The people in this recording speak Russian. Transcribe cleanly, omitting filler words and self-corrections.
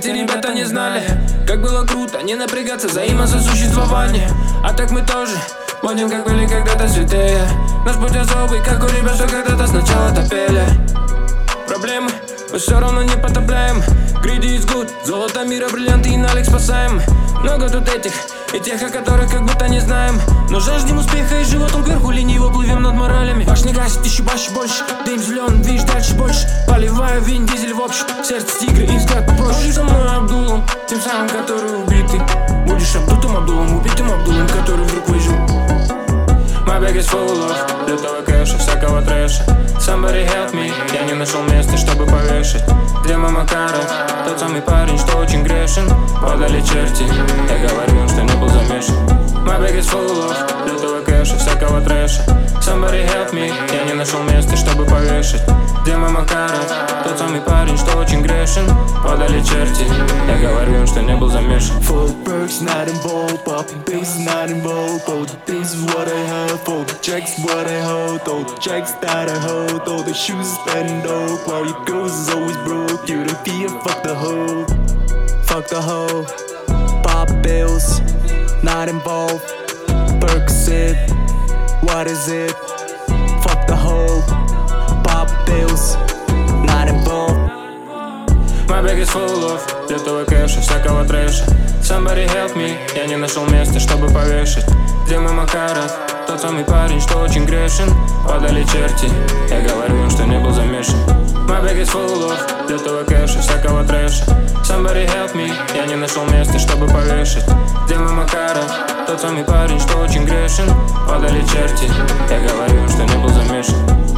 эти ребята не знали, как было круто не напрягаться взаимососуществование. А так мы тоже будем, как были когда-то святые. Наш путь особый, как у ребят, что когда-то сначала топели. Проблемы мы все равно не потопляем. Greedy is good, золото мира, бриллианты и налик спасаем. Много тут этих и тех, о которых как будто не знаем. Но жаждем успеха и животом кверху лениво плывем над моралями. Башни гасит, еще башни больше, дым зеленый, движ дальше больше. Поливаю Вин Дизель в общем, сердце тигра и взгляд попроще. Будешь со мной Абдулом, тем самым, который убитый. Будешь обдутым Абдулом, убитым Абдулом, который вдруг выжил. My bag is full of лютого кэша, всякого трэша. Somebody help me, я не нашел места, чтобы повешать. Где мама Кара, тот самый парень, что очень грешен. Подали черти, я говорю им, что не был замешан. My bag is full of лютого кэша, всякого трэша. Somebody help me, я не нашел места, чтобы повешать. Где мама Кара, тот самый парень, что очень грешен. Подали черти, я говорю им, что не был замешан. Full perks not involved, popping bass not involved. Oh, this is what I have, oh, the checks what I hold. Oh, the checks that I hold, oh, the shoes spend dope. While your girls is always broke, you don't fear, fuck the hoe. Fuck the hoe, pop bills, not involved. Percocet, what is it? Fuck the hoe, pop bills, not involved. My bag is full of лютого кэша, всякого трэша. Somebody help me, я не нашел места, чтобы повешать. Где мама Кара, тот самый парень, что очень грешен. Подали черти, я говорю им, что не был замешан. My bag is full of лютого кэша, всякого трэша. Somebody help me, я не нашел места, чтобы повешать. Где мама Кара, тот самый парень, что очень грешен. Подали черти, я говорю им, что не был замешан.